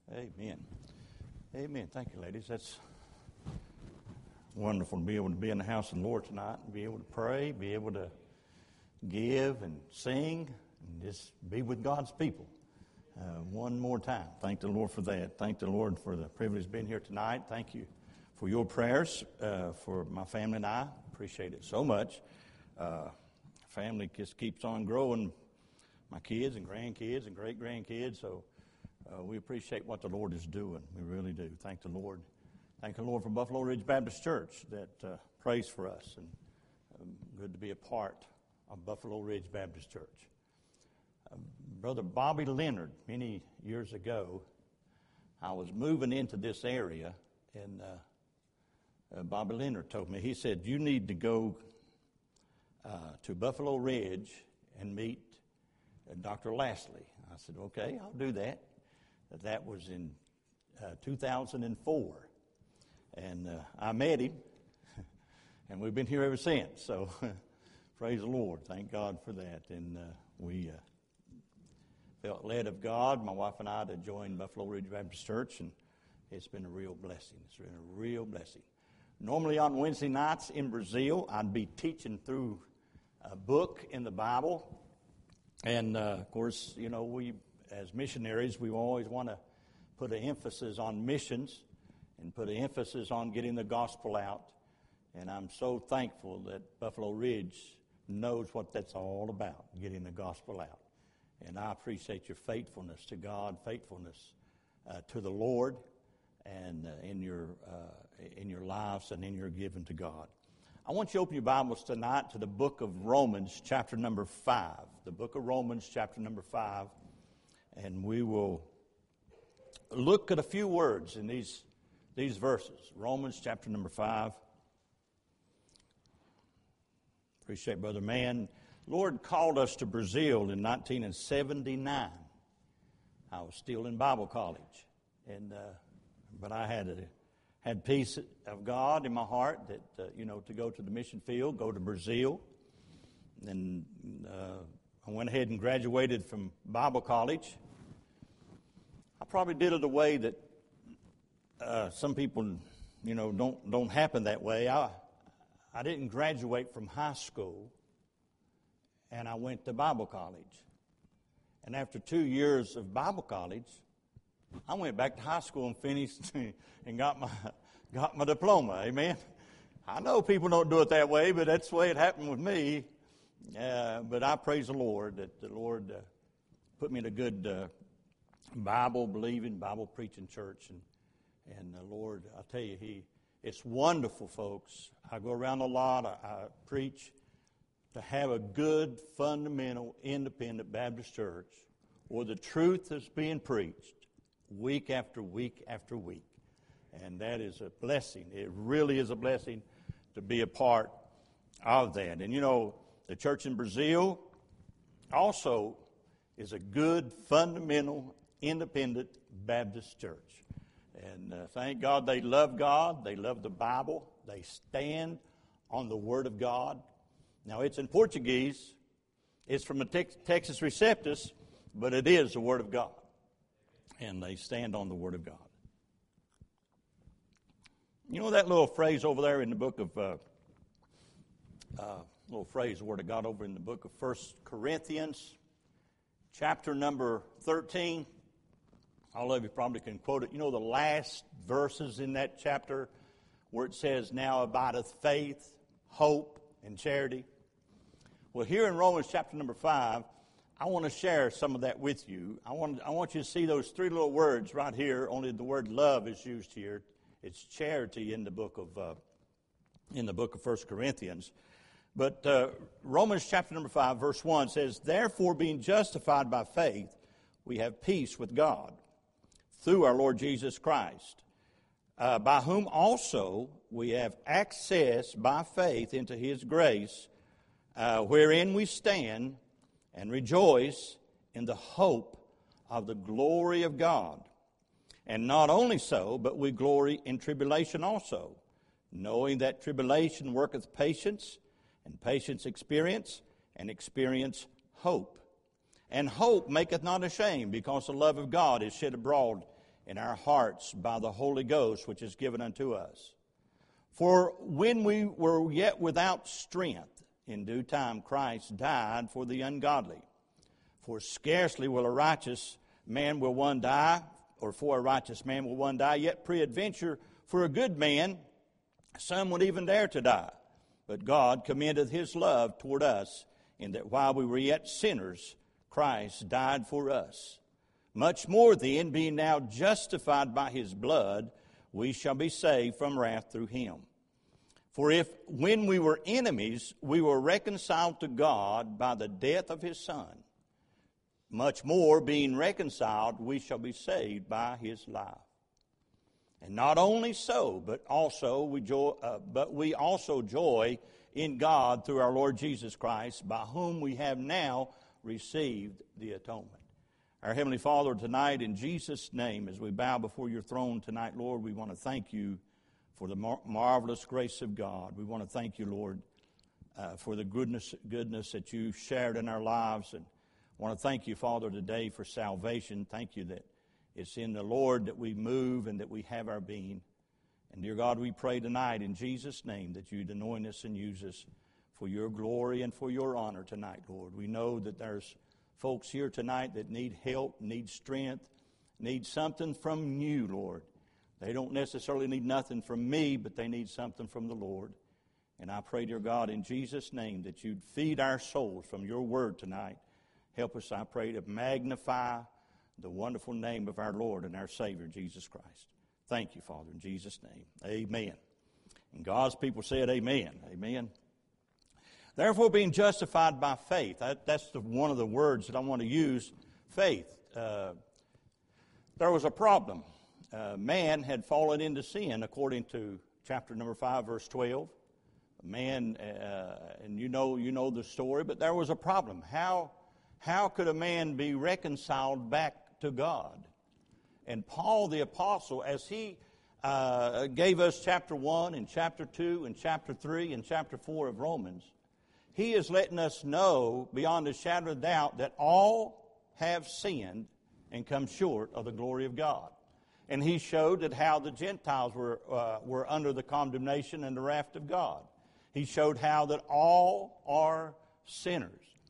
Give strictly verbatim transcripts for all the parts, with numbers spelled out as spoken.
Amen. Amen. Thank you, ladies. That's wonderful to be able to be in the house of the Lord tonight and be able to pray, be able to give and sing, and just be with God's people. Uh, one more time. Thank the Lord for that. Thank the Lord for the privilege of being here tonight. Thank you for your prayers uh, for my family and I. Appreciate it so much. Uh, family just keeps on growing. My kids and grandkids and great-grandkids, so uh, we appreciate what the Lord is doing. We really do. Thank the Lord. Thank the Lord for Buffalo Ridge Baptist Church that uh, prays for us, and um, good to be a part of Buffalo Ridge Baptist Church. Uh, Brother Bobby Leonard, many years ago, I was moving into this area, and uh, uh, Bobby Leonard told me, he said, you need to go uh, to Buffalo Ridge and meet uh, Doctor Lastly. I said, okay, I'll do that. That was in uh, two thousand four. And uh, I met him, and we've been here ever since. So praise the Lord. Thank God for that. And uh, we uh, felt led of God, my wife and I, to join Buffalo Ridge Baptist Church, and it's been a real blessing. It's been a real blessing. Normally on Wednesday nights in Brazil, I'd be teaching through a book in the Bible. And, uh, of course, you know, we, as missionaries, we always want to put an emphasis on missions and put an emphasis on getting the gospel out. And I'm so thankful that Buffalo Ridge knows what that's all about, getting the gospel out. And I appreciate your faithfulness to God, faithfulness uh, to the Lord, and uh, in your uh, in your lives and in your giving to God. I want you to open your Bibles tonight to the book of Romans, chapter number five. The book of Romans, chapter number five. And we will look at a few words in these, these verses. Romans, chapter number five. Appreciate Brother Mann. Lord called us to Brazil in nineteen seventy-nine. I was still in Bible college. and uh, But I had a had peace of God in my heart that, uh, you know, to go to the mission field, go to Brazil. And uh, I went ahead and graduated from Bible college. I probably did it a way that uh, some people, you know, don't don't happen that way. I I didn't graduate from high school, and I went to Bible college. And after two years of Bible college, I went back to high school and finished and got my got my diploma. Amen. I know people don't do it that way, but that's the way it happened with me. Uh, but I praise the Lord that the Lord uh, put me in a good uh, Bible-believing, Bible-preaching church. And, and the Lord, I tell you, He it's wonderful, folks. I go around a lot. I, I preach to have a good, fundamental, independent Baptist church where the truth is being preached week after week after week. And that is a blessing. It really is a blessing to be a part of that. And, you know, the church in Brazil also is a good, fundamental, independent Baptist church. And uh, thank God they love God. They love the Bible. They stand on the Word of God. Now, it's in Portuguese. It's from the Tex- Texas Receptus, but it is the Word of God. And they stand on the Word of God. You know that little phrase over there in the book of, uh, uh, little phrase, the Word of God over in the book of First Corinthians, chapter number thirteen. All of you probably can quote it. You know the last verses in that chapter where it says, now abideth faith, hope, and charity. Well, here in Romans chapter number five, I want to share some of that with you. I want, I want you to see those three little words right here. Only the word love is used here. It's charity in the book of uh, in the book of First Corinthians. But uh, Romans chapter number five, verse one says, therefore, being justified by faith, we have peace with God through our Lord Jesus Christ, uh, by whom also we have access by faith into His grace, uh, wherein we stand and rejoice in the hope of the glory of God. And not only so, but we glory in tribulation also, knowing that tribulation worketh patience, and patience experience, and experience hope. And hope maketh not ashamed, because the love of God is shed abroad in our hearts by the Holy Ghost, which is given unto us. For when we were yet without strength, in due time Christ died for the ungodly. For scarcely will a righteous man will one die, or for a righteous man will one die, yet peradventure for a good man some would even dare to die. But God commendeth his love toward us, in that while we were yet sinners, Christ died for us. Much more then, being now justified by his blood, we shall be saved from wrath through him. For if, when we were enemies, we were reconciled to God by the death of his Son, much more, being reconciled, we shall be saved by his life. And not only so, but also we joy, uh, but we also joy in God through our Lord Jesus Christ, by whom we have now received the atonement. Our Heavenly Father, tonight in Jesus' name, as we bow before your throne tonight, Lord, we want to thank you for the mar- marvelous grace of God. We want to thank you, Lord, uh, for the goodness, goodness that you shared in our lives. And I want to thank you, Father, today for salvation. Thank you that it's in the Lord that we move and that we have our being. And dear God, we pray tonight in Jesus' name that you'd anoint us and use us for your glory and for your honor tonight, Lord. We know that there's folks here tonight that need help, need strength, need something from you, Lord. They don't necessarily need nothing from me, but they need something from the Lord. And I pray, dear God, in Jesus' name that you'd feed our souls from your word tonight. Help us, I pray, to magnify the wonderful name of our Lord and our Savior, Jesus Christ. Thank you, Father, in Jesus' name. Amen. And God's people said amen. Amen. Therefore, being justified by faith. That, that's the, one of the words that I want to use, faith. Uh, there was a problem. Uh, man had fallen into sin, according to chapter number five, verse twelve. Man, uh, and you know, you know the story, but there was a problem. How, how could a man be reconciled back to God? And Paul the apostle, as he uh, gave us chapter one and chapter two and chapter three and chapter four of Romans, he is letting us know beyond a shadow of doubt that all have sinned and come short of the glory of God. And he showed that how the Gentiles were uh, were under the condemnation and the wrath of God. He showed how that all are sinners.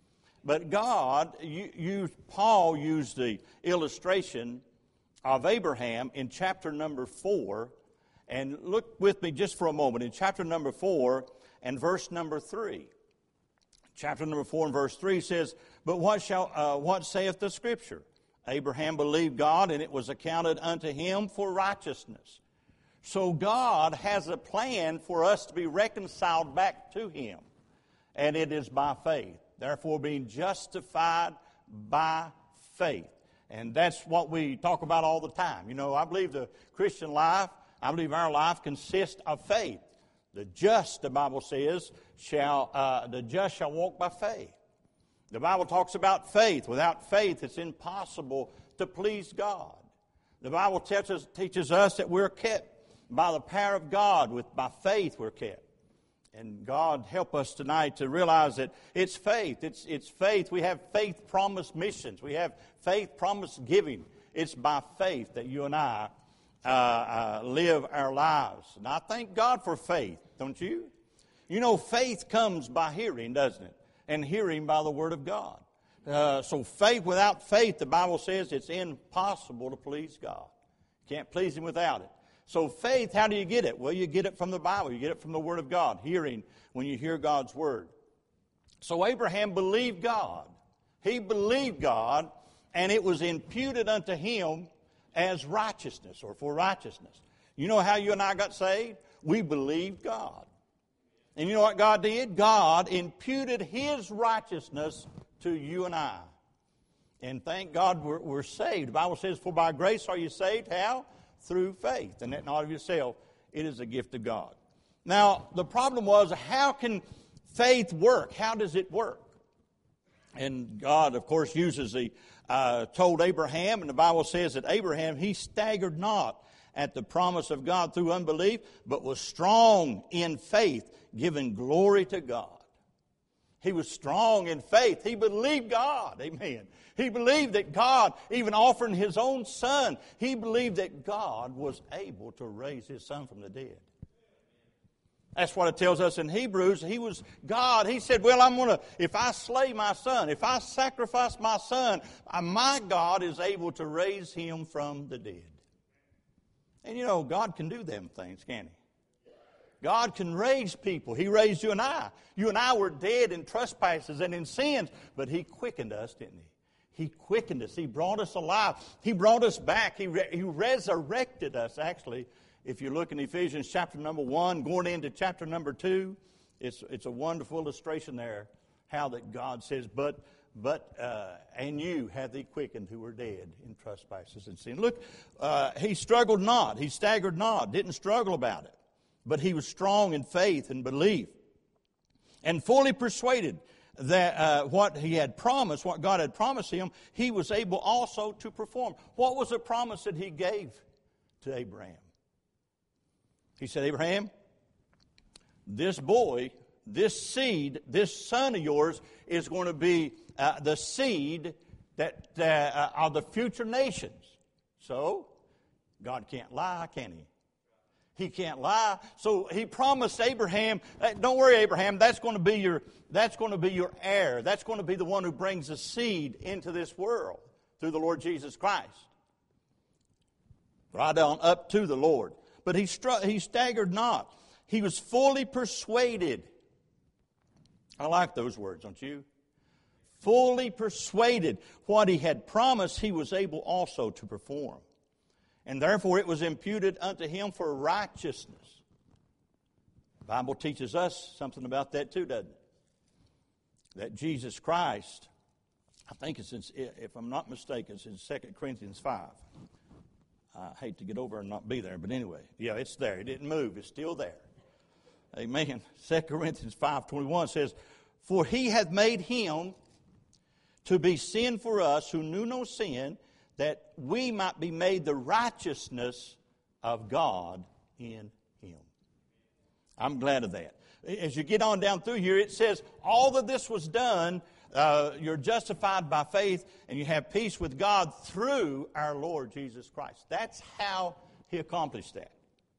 But God, you, you, Paul used the illustration of Abraham in chapter number four. And look with me just for a moment in chapter number four and verse number three. Chapter number four and verse three says, "But what shall uh, what saith the Scripture? Abraham believed God, and it was accounted unto him for righteousness." So God has a plan for us to be reconciled back to him, and it is by faith. Therefore, being justified by faith. And that's what we talk about all the time. You know, I believe the Christian life, I believe our life consists of faith. The just, the Bible says, shall uh, the just shall walk by faith. The Bible talks about faith. Without faith, it's impossible to please God. The Bible teaches, teaches us that we're kept by the power of God. With by faith, we're kept. And God help us tonight to realize that it's faith. It's, it's faith. We have faith promise missions. We have faith promise giving. It's by faith that you and I uh, uh, live our lives. And I thank God for faith, don't you? You know, faith comes by hearing, doesn't it? And hearing by the Word of God. Uh, so faith, without faith, the Bible says it's impossible to please God. Can't please Him without it. So faith, how do you get it? Well, you get it from the Bible. You get it from the Word of God. Hearing when you hear God's Word. So Abraham believed God. He believed God, and it was imputed unto him as righteousness, or for righteousness. You know how you and I got saved? We believed God. And you know what God did? God imputed His righteousness to you and I. And thank God we're, we're saved. The Bible says, "For by grace are you saved." How? Through faith. And that not of yourself. It is a gift of God. Now, the problem was, how can faith work? How does it work? And God, of course, uses the, uh, told Abraham, and the Bible says that Abraham, he staggered not at the promise of God through unbelief, but was strong in faith, giving glory to God. He was strong in faith. He believed God. Amen. He believed that God, even offering His own Son, he believed that God was able to raise His Son from the dead. That's what it tells us in Hebrews. He was God. He said, well, I'm going to, if I slay my son, if I sacrifice my son, my God is able to raise him from the dead. And you know, God can do them things, can't He? God can raise people. He raised you and I. You and I were dead in trespasses and in sins, but He quickened us, didn't He? He quickened us. He brought us alive. He brought us back. He, re- he resurrected us, actually. If you look in Ephesians chapter number one, going into chapter number two, it's it's a wonderful illustration there, how that God says, but but uh, and you have He quickened who were dead in trespasses and sin. Look, uh, He struggled not, He staggered not, didn't struggle about it, but He was strong in faith and belief, and fully persuaded that uh, what He had promised, what God had promised Him, He was able also to perform. What was the promise that He gave to Abraham? He said, Abraham, this boy, this seed, this son of yours is going to be uh, the seed that uh, of the future nations. So, God can't lie, can He? He can't lie. So He promised Abraham, don't worry, Abraham, that's going to be your that's going to be your heir. That's going to be the one who brings the seed into this world through the Lord Jesus Christ. Right on up to the Lord. But he, stru- he staggered not. He was fully persuaded. I like those words, don't you? Fully persuaded. What He had promised, He was able also to perform. And therefore it was imputed unto him for righteousness. The Bible teaches us something about that too, doesn't it? That Jesus Christ, I think it's in, if I'm not mistaken, it's in Second Corinthians five. I hate to get over and not be there, but anyway, yeah, it's there. It didn't move. It's still there. Amen. Second Corinthians five twenty-one says, for He hath made Him to be sin for us who knew no sin, that we might be made the righteousness of God in Him. I'm glad of that. As you get on down through here, it says all of this was done. Uh, you're justified by faith, and you have peace with God through our Lord Jesus Christ. That's how He accomplished that.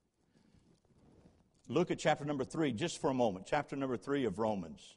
Look at chapter number three just for a moment. Chapter number three of Romans.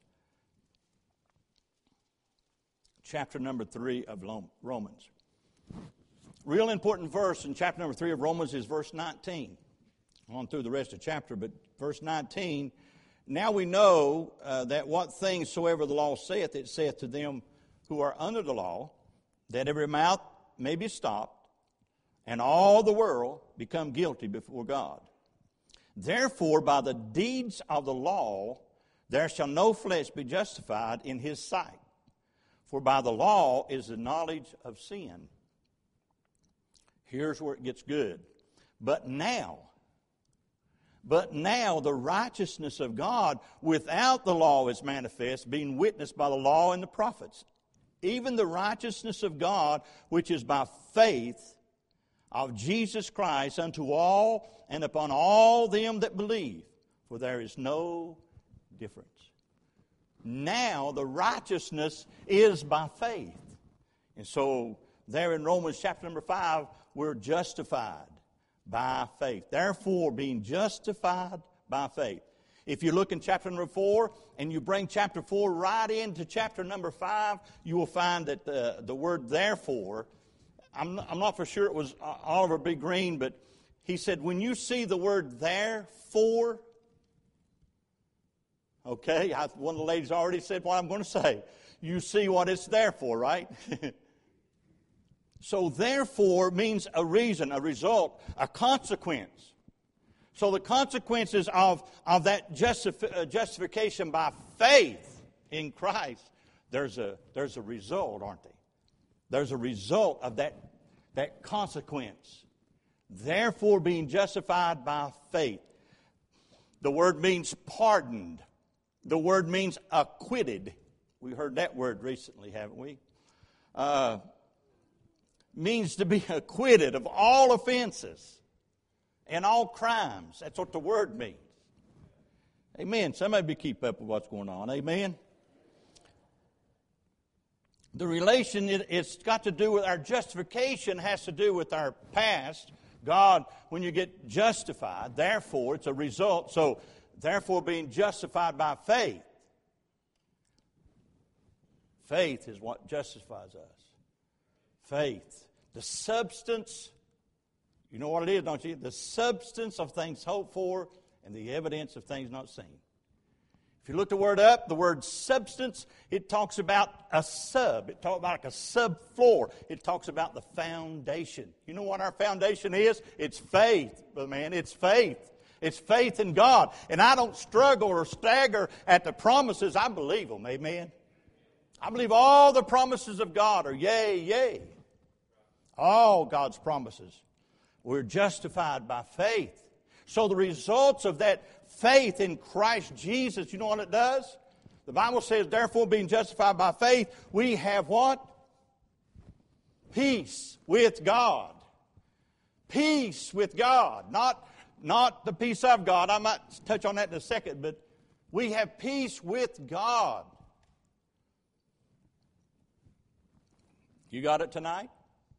Chapter number three of Romans. Real important verse in chapter number three of Romans is verse nineteen. On through the rest of the chapter, but verse nineteen. Now we know uh, that what things soever the law saith, it saith to them who are under the law, that every mouth may be stopped, and all the world become guilty before God. Therefore, by the deeds of the law, there shall no flesh be justified in His sight. For by the law is the knowledge of sin. Here's where it gets good. But now, But now the righteousness of God without the law is manifest, being witnessed by the law and the prophets. Even the righteousness of God, which is by faith of Jesus Christ unto all and upon all them that believe. For there is no difference. Now the righteousness is by faith. And so there in Romans chapter number five, we're justified by faith. Therefore, being justified by faith. If you look in chapter number four and you bring chapter four right into chapter number five, you will find that the, the word therefore, I'm not, I'm not for sure it was Oliver B. Green, but he said, when you see the word therefore, okay, I, one of the ladies already said what I'm going to say. You see what it's there for, right? So therefore means a reason, a result, a consequence. So the consequences of, of that justifi- uh, justification by faith in Christ, there's a, there's a result, aren't they? There's a result of that, that consequence. Therefore being justified by faith. The word means pardoned. The word means acquitted. We heard that word recently, haven't we? Uh, means to be acquitted of all offenses and all crimes. That's what the word means. Amen. Somebody be keep up with what's going on. Amen. The relation, it, it's got to do with our justification, has to do with our past. God, when you get justified, therefore, it's a result. So, therefore, being justified by faith. Faith is what justifies us. Faith. The substance, you know what it is, don't you? The substance of things hoped for and the evidence of things not seen. If you look the word up, the word substance, it talks about a sub. It talks about like a subfloor. It talks about the foundation. You know what our foundation is? It's faith, man. It's faith. It's faith in God. And I don't struggle or stagger at the promises. I believe them, amen. I believe all the promises of God are yea, yea. All God's promises. We're justified by faith. So the results of that faith in Christ Jesus, you know what it does? The Bible says, therefore, being justified by faith, we have what? Peace with God. Peace with God. Not, not the peace of God. I might touch on that in a second, but we have peace with God. You got it tonight?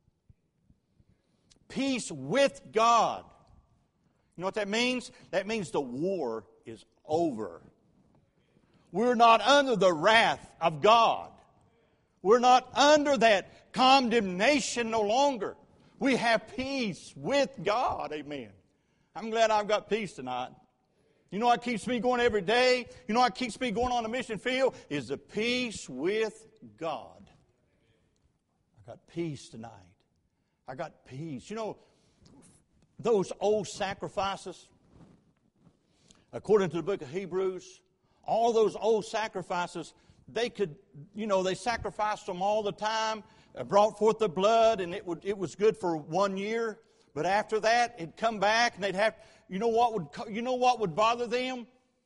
Peace with God. You know what that means? That means the war is over. We're not under the wrath of God. We're not under that condemnation no longer. We have peace with God. Amen. I'm glad I've got peace tonight. You know what keeps me going every day? You know what keeps me going on the mission field? Is the peace with God. I got peace tonight. I got peace. You know, those old sacrifices, according to the book of Hebrews, all those old sacrifices, they could, you know, they sacrificed them all the time, brought forth the blood, and it would it was good for one year. But after that, it'd come back, and they'd have, you know what would you know what would bother them?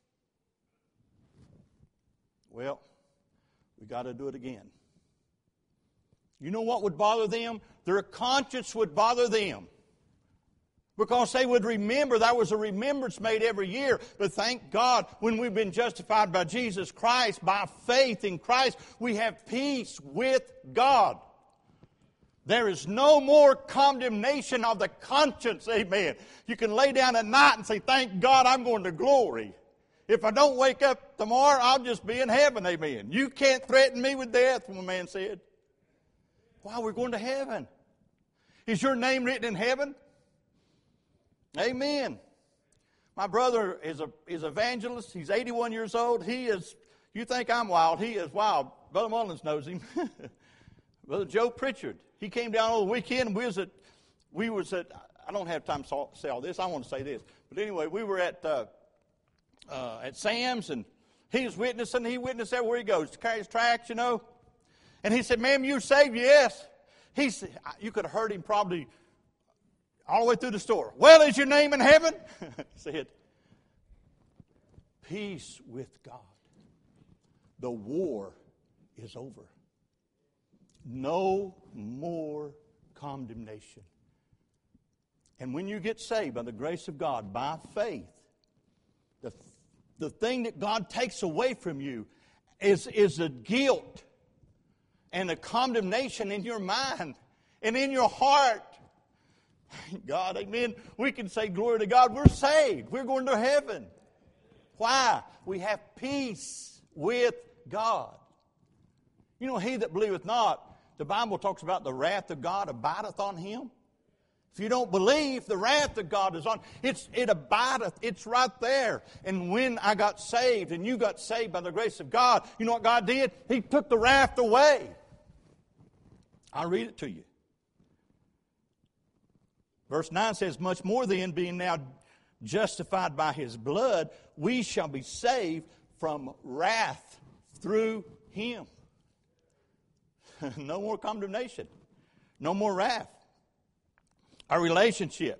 Well, we got to do it again. You know what would bother them? Their conscience would bother them. Because they would remember, there was a remembrance made every year. But thank God, when we've been justified by Jesus Christ, by faith in Christ, we have peace with God. There is no more condemnation of the conscience, amen. You can lay down at night and say, thank God I'm going to glory. If I don't wake up tomorrow, I'll just be in heaven, amen. You can't threaten me with death, one man said. Wow, we're going to heaven. Is your name written in heaven? Amen. My brother is a is evangelist. He's eighty-one years old. He is, you think I'm wild. He is wild. Brother Mullins knows him. Brother Joe Pritchard. He came down over the weekend. We was at, we was at, I don't have time to say all this. I want to say this. But anyway, we were at uh, uh, at Sam's, and he was witnessing. He witnessed everywhere he goes. To carry his tracts, you know. And he said, ma'am, you saved? Yes. He said, you could have heard him probably all the way through the store. Well, is your name in heaven? He said, peace with God. The war is over. No more condemnation. And when you get saved by the grace of God, by faith, the, the thing that God takes away from you is, is the guilt and the condemnation in your mind and in your heart. God, amen. We can say, glory to God, we're saved. We're going to heaven. Why? We have peace with God. You know, he that believeth not, the Bible talks about the wrath of God abideth on him. If you don't believe, the wrath of God is on. It's, it abideth. It's right there. And when I got saved and you got saved by the grace of God, you know what God did? He took the wrath away. I'll read it to you. Verse nine says, much more then, being now justified by his blood, we shall be saved from wrath through him. No more condemnation. No more wrath. Our relationship.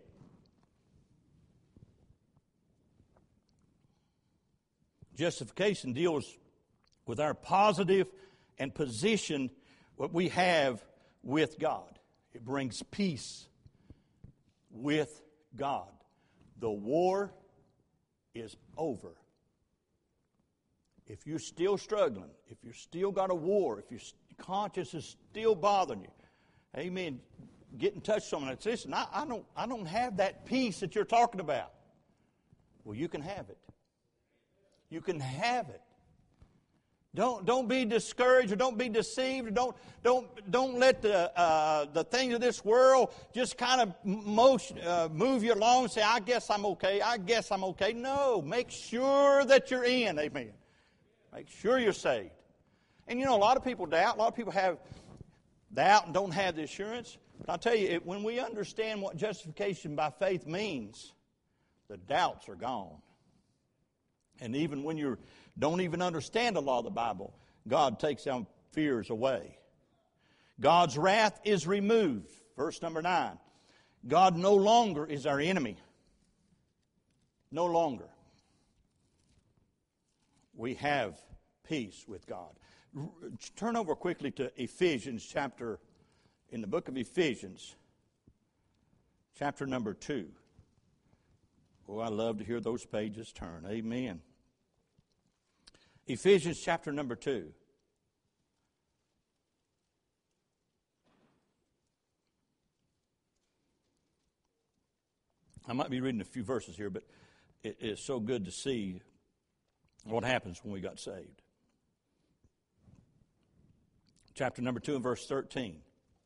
Justification deals with our positive and position what we have with God. It brings peace with God. The war is over. If you're still struggling, if you've still got a war, if you're conscience is still bothering you. Amen. Get in touch with someone and say, listen, I, I, don't, I don't have that peace that you're talking about. Well, you can have it. You can have it. Don't, don't be discouraged or don't be deceived. Or don't, don't, don't let the, uh, the things of this world just kind of motion, uh, move you along and say, I guess I'm okay. I guess I'm okay. No, make sure that you're in. Amen. Make sure you're saved. And you know, a lot of people doubt. A lot of people have doubt and don't have the assurance. But I'll tell you, it, when we understand what justification by faith means, the doubts are gone. And even when you don't even understand the law of the Bible, God takes down fears away. God's wrath is removed. Verse number nine. God no longer is our enemy. No longer. We have peace with God. Turn over quickly to Ephesians chapter, in the book of Ephesians, chapter number two. Oh, I love to hear those pages turn. Amen. Ephesians chapter number two. I might be reading a few verses here, but it is so good to see what happens when we got saved. Chapter number two and verse thirteen.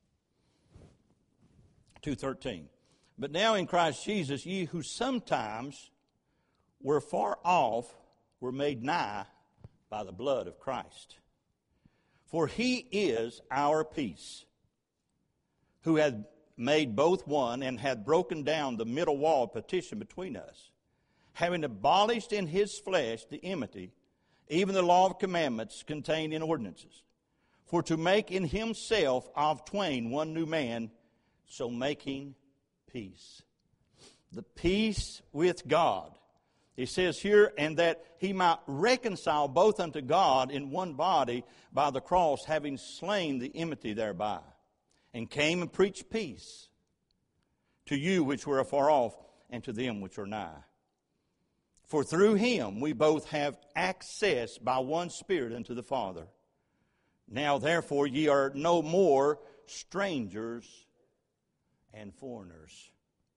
two thirteen. But now in Christ Jesus, ye who sometimes were far off were made nigh by the blood of Christ. For he is our peace, who hath made both one, and hath broken down the middle wall of partition between us, having abolished in his flesh the enmity, even the law of commandments contained in ordinances, for to make in himself of twain one new man, so making peace. The peace with God. He says here, and that he might reconcile both unto God in one body by the cross, having slain the enmity thereby, and came and preached peace to you which were afar off, and to them which are nigh. For through him we both have access by one Spirit unto the Father. Now therefore ye are no more strangers and foreigners,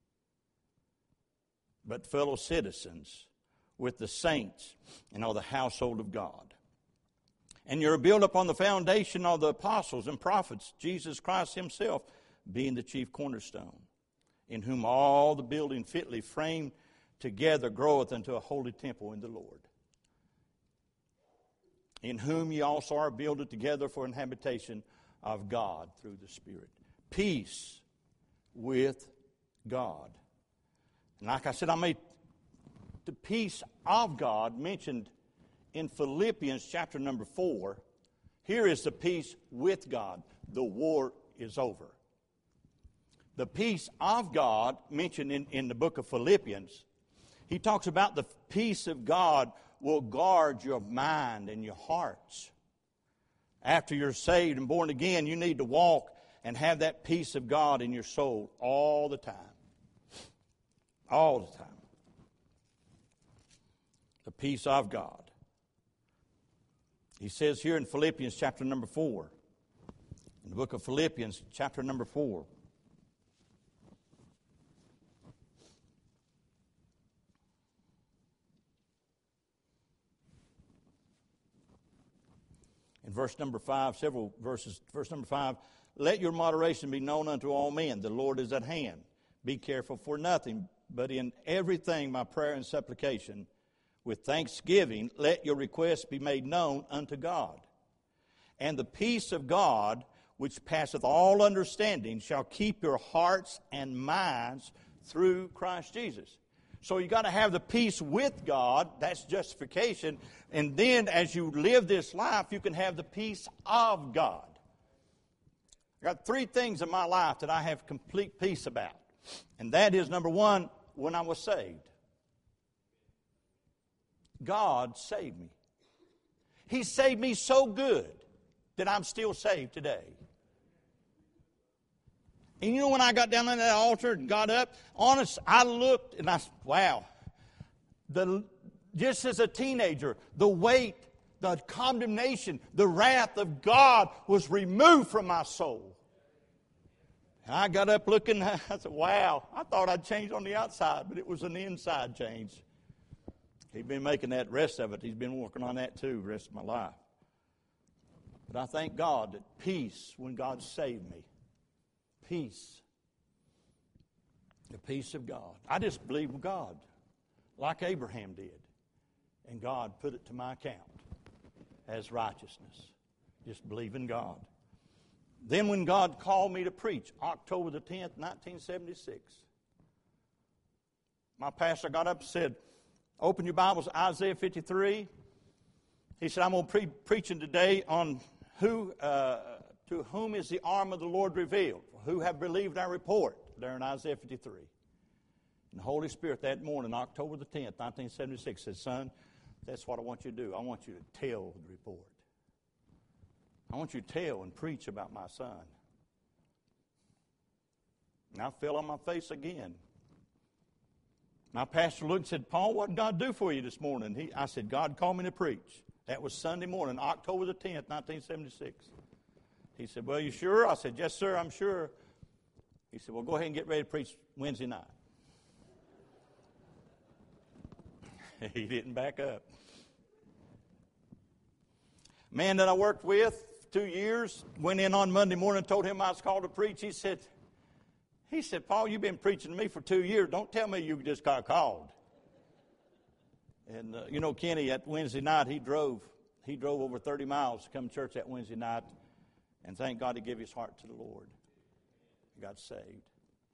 but fellow citizens with the saints and all the household of God. And you're built upon the foundation of the apostles and prophets, Jesus Christ himself being the chief cornerstone, in whom all the building fitly framed together groweth unto a holy temple in the Lord, in whom ye also are builded together for an habitation of God through the Spirit. Peace with God. And like I said, I made the peace of God mentioned in Philippians chapter number four. Here is the peace with God. The war is over. The peace of God mentioned in, in the book of Philippians, he talks about the peace of God will guard your mind and your hearts. After you're saved and born again, you need to walk and have that peace of God in your soul all the time. All the time. The peace of God. He says here in Philippians chapter number four, in the book of Philippians chapter number four, in verse number five, several verses, verse number five, let your moderation be known unto all men. The Lord is at hand. Be careful for nothing, but in everything by prayer and supplication, with thanksgiving, let your requests be made known unto God. And the peace of God, which passeth all understanding, shall keep your hearts and minds through Christ Jesus. So you got to have the peace with God. That's justification. And then as you live this life, you can have the peace of God. I got three things in my life that I have complete peace about. And that is, number one, when I was saved. God saved me. He saved me so good that I'm still saved today. And you know, when I got down on that altar and got up, honest, I looked and I said, wow. The, just as a teenager, the weight, the condemnation, the wrath of God was removed from my soul. And I got up looking, I said, wow, I thought I'd changed on the outside, but it was an inside change. He's been making that rest of it. He's been working on that too the rest of my life. But I thank God that peace, when God saved me, peace, the peace of God. I just believed God like Abraham did. And God put it to my account as righteousness. Just believe in God. Then when God called me to preach, October the tenth, nineteen seventy-six, my pastor got up and said, open your Bibles to Isaiah fifty-three. He said, I'm going to be pre- preaching today on who, uh, to whom is the arm of the Lord revealed, who have believed our report, there in Isaiah fifty-three. And the Holy Spirit that morning, October the tenth, nineteen seventy-six, said, son, that's what I want you to do. I want you to tell the report. I want you to tell and preach about my son. And I fell on my face again. My pastor looked and said, Paul, what did God do for you this morning? He, I said, God called me to preach. That was Sunday morning, October the tenth, nineteen seventy-six. He said, well, you sure? I said, yes, sir, I'm sure. He said, well, go ahead and get ready to preach Wednesday night. He didn't back up. Man that I worked with two years, went in on Monday morning and told him I was called to preach. He said, he said, Paul, you've been preaching to me for two years. Don't tell me you just got called. And, uh, you know, Kenny, at Wednesday night, he drove. He drove over thirty miles to come to church that Wednesday night. And thank God he gave his heart to the Lord. He got saved.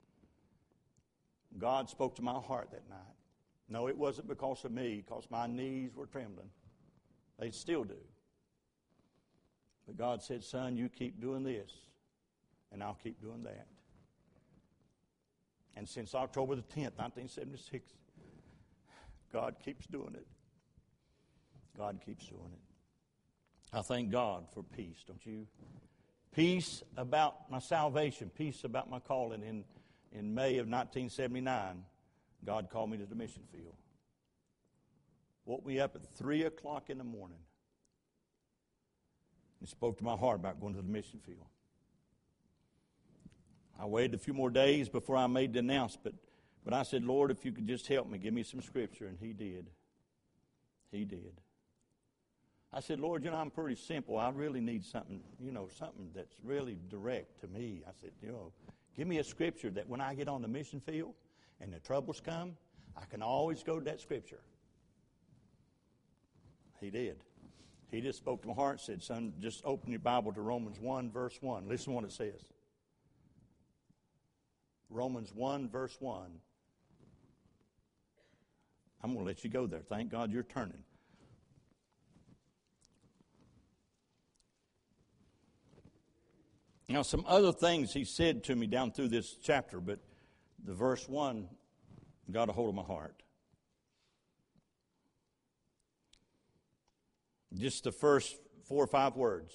God spoke to my heart that night. No, it wasn't because of me, because my knees were trembling. They still do. But God said, son, you keep doing this, and I'll keep doing that. And since October the tenth, nineteen seventy-six, God keeps doing it. God keeps doing it. I thank God for peace, don't you? Peace about my salvation, peace about my calling. In, in May of nineteen seventy-nine, God called me to the mission field. Woke me up at three o'clock in the morning. He spoke to my heart about going to the mission field. I waited a few more days before I made the announcement, but I said, Lord, if you could just help me, give me some scripture, and he did. He did. I said, Lord, you know, I'm pretty simple. I really need something, you know, something that's really direct to me. I said, you know, give me a scripture that when I get on the mission field and the troubles come, I can always go to that scripture. He did. He just spoke to my heart and said, son, just open your Bible to Romans one, verse one. Listen to what it says. Romans one, verse one. I'm going to let you go there. Thank God you're turning. Now, some other things he said to me down through this chapter, but the verse one got a hold of my heart. Just the first four or five words.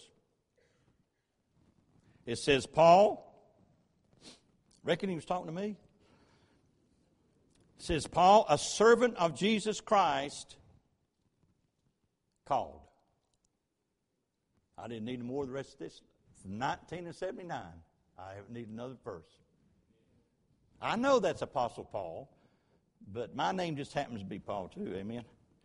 It says, Paul, reckon he was talking to me? It says, Paul, a servant of Jesus Christ, called. I didn't need more of the rest of this. From nineteen seventy-nine, I haven't needed another verse. I know that's Apostle Paul, but my name just happens to be Paul too, amen?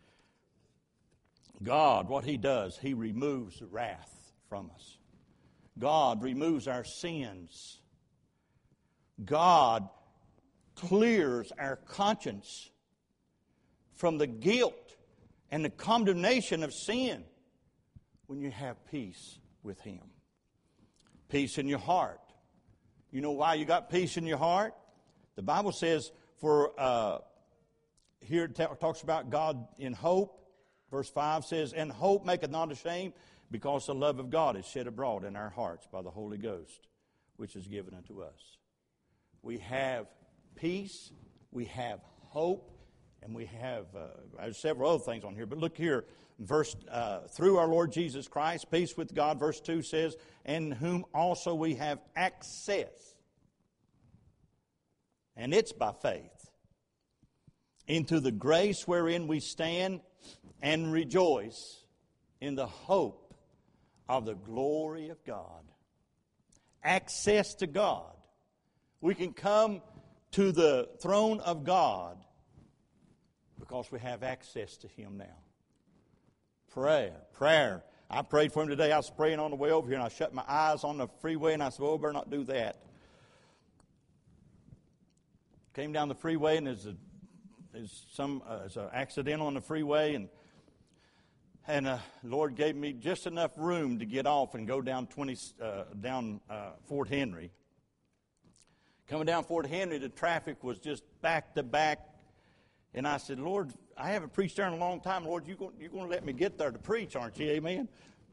God, what he does, he removes the wrath from us. God removes our sins. God clears our conscience from the guilt and the condemnation of sin when you have peace with him. Peace in your heart. You know why you got peace in your heart? The Bible says, for uh, here it talks about God in hope. Verse five says, and hope maketh not ashamed, because the love of God is shed abroad in our hearts by the Holy Ghost, which is given unto us. We have peace, we have hope, and we have uh, there's several other things on here. But look here, verse uh, through our Lord Jesus Christ, peace with God. Verse two says, in whom also we have access, and it's by faith, into the grace wherein we stand and rejoice in the hope of the glory of God. Access to God. We can come to the throne of God because we have access to Him now. Prayer, prayer. I prayed for him today. I was praying on the way over here, and I shut my eyes on the freeway, and I said, oh, I better not do that. Came down the freeway, and there's a there's some uh, there's an accident on the freeway, and and uh, Lord gave me just enough room to get off and go down twenty uh, down uh, Fort Henry. Coming down Fort Henry, the traffic was just back to back, and I said, Lord, I haven't preached there in a long time. Lord, you're going, you're going to let me get there to preach, aren't you? Amen?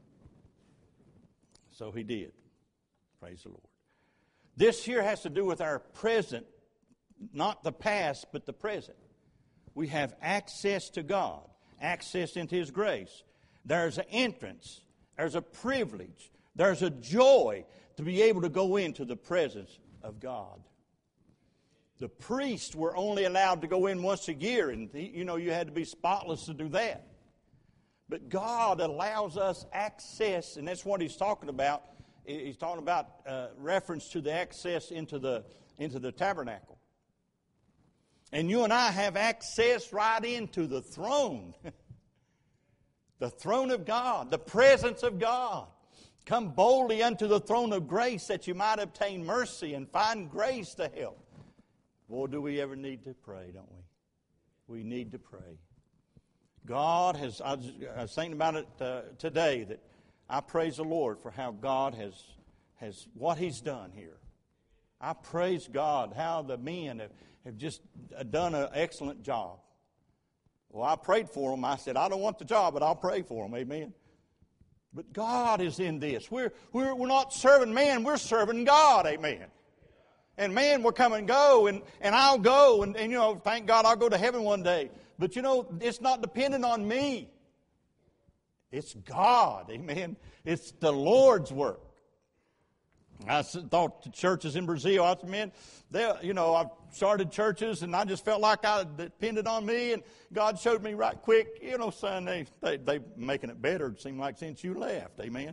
So He did. Praise the Lord. This here has to do with our present, not the past, but the present. We have access to God, access into His grace. There's an entrance. There's a privilege. There's a joy to be able to go into the presence of God. The priests were only allowed to go in once a year, and you know you had to be spotless to do that. But God allows us access, and that's what He's talking about. He's talking about uh, reference to the access into the into the tabernacle. And you and I have access right into the throne. The throne of God, the presence of God. Come boldly unto the throne of grace that you might obtain mercy and find grace to help. Boy, do we ever need to pray, don't we? We need to pray. God has, I was, I was thinking about it uh, today, that I praise the Lord for how God has, has, what He's done here. I praise God how the men have, have just done an excellent job. Well, I prayed for them. I said, I don't want the job, but I'll pray for them. Amen. But God is in this. We're, we're, we're not serving man, we're serving God. Amen. And man will come and go, and, and I'll go, and, and, you know, thank God I'll go to heaven one day. But, you know, it's not dependent on me. It's God, amen. It's the Lord's work. I thought the churches in Brazil, I said, man, they, you know, I've started churches, and I just felt like I depended on me, and God showed me right quick, you know, son, they, they, they making it better, it seemed like, since you left, amen.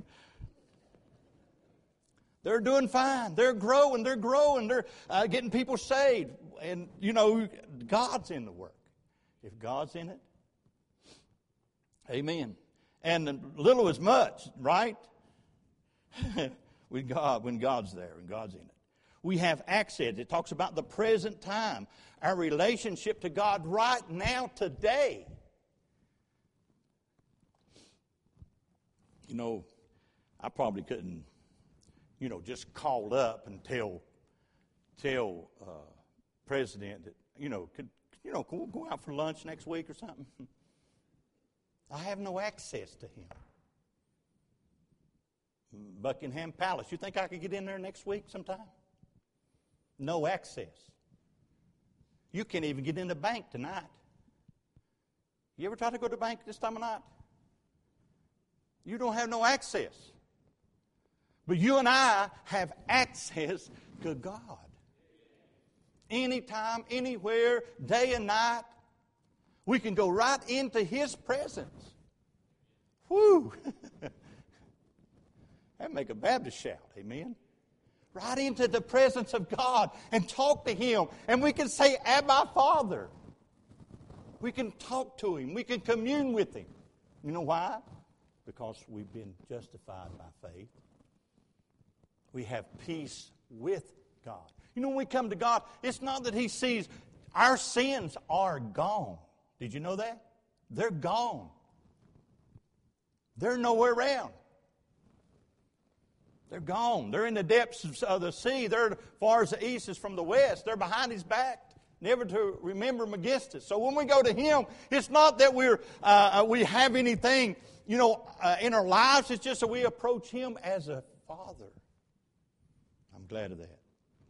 They're doing fine. They're growing. They're growing. They're uh, getting people saved. And, you know, God's in the work. If God's in it, amen. And little is much, right? With God, when God's there and God's in it. We have access. It talks about the present time. Our relationship to God right now, today. You know, I probably couldn't, you know, just called up and tell tell uh, President that, you know, could you know go, go out for lunch next week or something. I have no access to him. Buckingham Palace. You think I could get in there next week sometime? No access. You can't even get in the bank tonight. You ever try to go to the bank this time of night? You don't have no access. But you and I have access to God. Anytime, anywhere, day and night, we can go right into His presence. Whew! That'd make a Baptist shout, amen? Right into the presence of God and talk to Him. And we can say, Abba, Father. We can talk to Him. We can commune with Him. You know why? Because we've been justified by faith. We have peace with God. You know, when we come to God, it's not that He sees our sins are gone. Did you know that? They're gone. They're nowhere around. They're gone. They're in the depths of the sea. They're as far as the east is from the west. They're behind His back, never to remember Him against us. So when we go to Him, it's not that we're uh, we have anything, you know, uh, in our lives. It's just that we approach Him as a Father. I'm glad of that.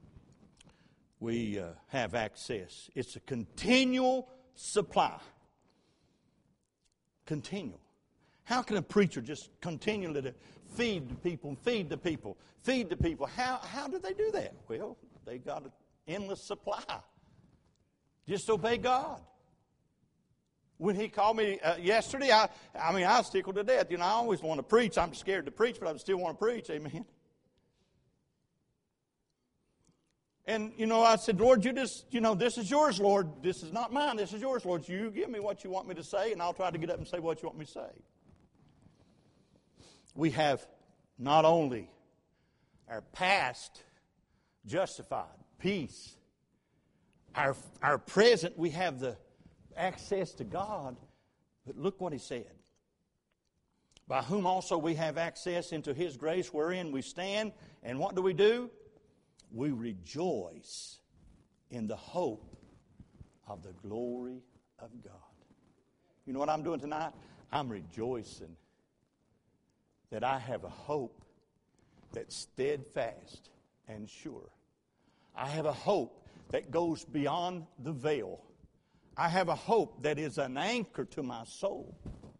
We uh, have access. It's a continual supply. Continual. How can a preacher just continually to feed the people and feed the people, feed the people? How, how do they do that? Well, they got an endless supply. Just obey God. When he called me uh, yesterday, I, I mean, I was tickled to death. You know, I always want to preach. I'm scared to preach, but I still want to preach. Amen. And, you know, I said, Lord, you just, you know, this is yours, Lord. This is not mine. This is yours, Lord. You give me what you want me to say, and I'll try to get up and say what you want me to say. We have not only our past justified, peace, our, our present, we have the access to God. But look what he said. By whom also we have access into his grace wherein we stand. And what do we do? We rejoice in the hope of the glory of God. You know what I'm doing tonight? I'm rejoicing that I have a hope that's steadfast and sure. I have a hope that goes beyond the veil. I have a hope that is an anchor to my soul.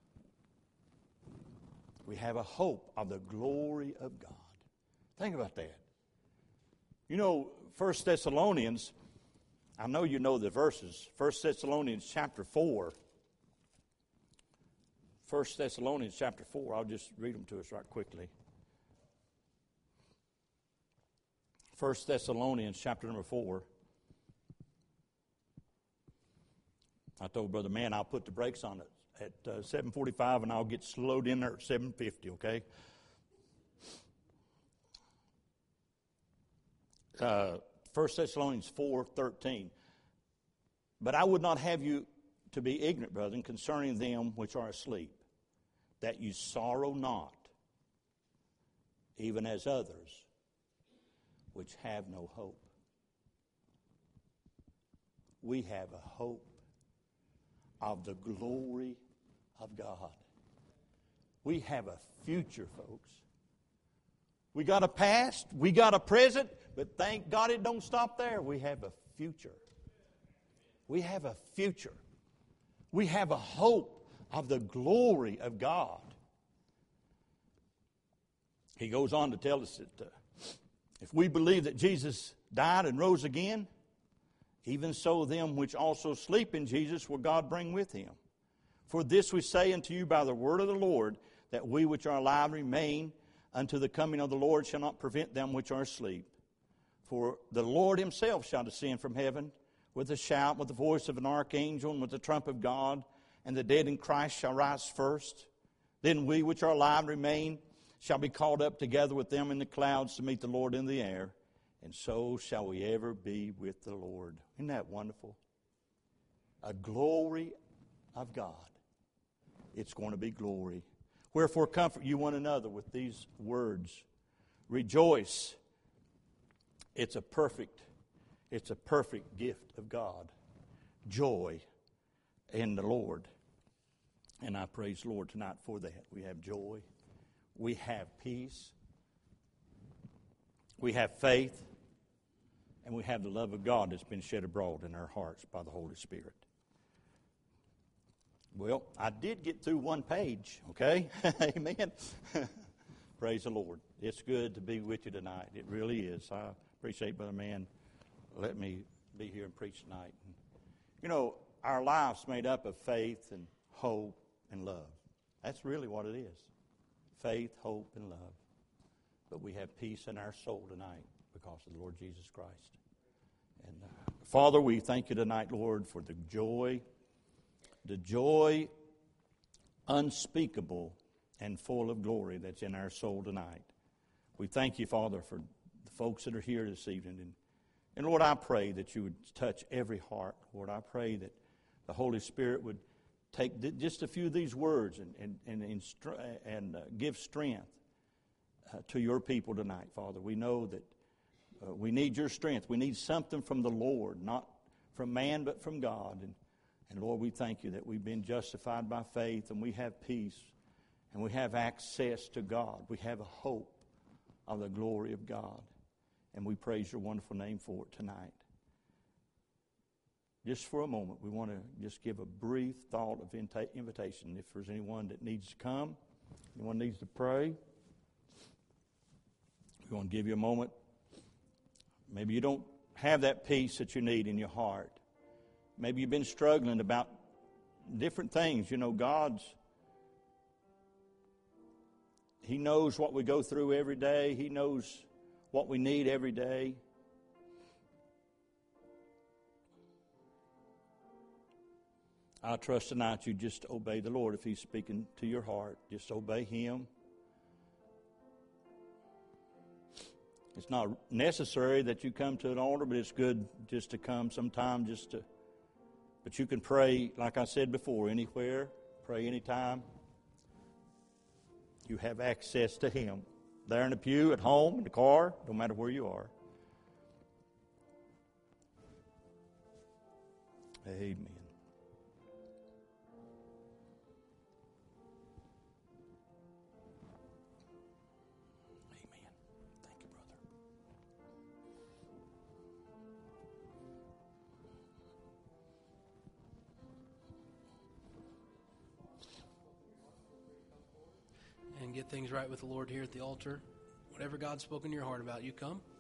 We have a hope of the glory of God. Think about that. You know, First Thessalonians, I know you know the verses. First Thessalonians chapter four. First Thessalonians chapter four. I'll just read them to us right quickly. First Thessalonians chapter number four. I told Brother Man I'll put the brakes on it at uh, seven forty-five and I'll get slowed in there at seven fifty, okay? Uh, First Thessalonians four thirteen. But I would not have you to be ignorant, brethren, concerning them which are asleep, that you sorrow not, even as others which have no hope. We have a hope of the glory of God. We have a future, folks. We got a past, we got a present, but thank God it don't stop there. We have a future. We have a future. We have a hope of the glory of God. He goes on to tell us that uh, if we believe that Jesus died and rose again, even so them which also sleep in Jesus will God bring with him. For this we say unto you by the word of the Lord, that we which are alive remain unto the coming of the Lord shall not prevent them which are asleep. For the Lord himself shall descend from heaven with a shout, with the voice of an archangel, and with the trump of God, and the dead in Christ shall rise first. Then we which are alive remain shall be called up together with them in the clouds to meet the Lord in the air. And so shall we ever be with the Lord. Isn't that wonderful? A glory of God. It's going to be glory. Wherefore comfort you one another with these words. Rejoice. It's a perfect, it's a perfect gift of God. Joy in the Lord. And I praise the Lord tonight for that. We have joy. We have peace. We have faith. And we have the love of God that's been shed abroad in our hearts by the Holy Spirit. Well, I did get through one page, okay? Amen. Praise the Lord. It's good to be with you tonight. It really is. I appreciate Brother Man let me be here and preach tonight. You know, our life's made up of faith and hope and love. That's really what it is. Faith, hope, and love. But we have peace in our soul tonight because of the Lord Jesus Christ. And uh, Father, we thank you tonight, Lord, for the joy, the joy unspeakable and full of glory that's in our soul tonight. We thank you, Father, for the folks that are here this evening. And, and Lord, I pray that you would touch every heart. Lord, I pray that the Holy Spirit would take th- just a few of these words and, and, and, instru- and uh, give strength uh, to your people tonight, Father. We know that uh, we need your strength. We need something from the Lord, not from man, but from God. And, and Lord, we thank you that we've been justified by faith and we have peace and we have access to God. We have a hope of the glory of God. And we praise your wonderful name for it tonight. Just for a moment, we want to just give a brief thought of invita- invitation. If there's anyone that needs to come, anyone needs to pray, we want to give you a moment. Maybe you don't have that peace that you need in your heart. Maybe you've been struggling about different things. You know, God's, He knows what we go through every day. He knows what we need every day. I trust tonight you just obey the Lord if He's speaking to your heart. Just obey Him. It's not necessary that you come to an altar, but it's good just to come sometime just to... But you can pray, like I said before, anywhere. Pray anytime. You have access to Him. There in the pew, at home, in the car, no matter where you are. Amen. And get things right with the Lord here at the altar. Whatever God's spoken to your heart about, you come.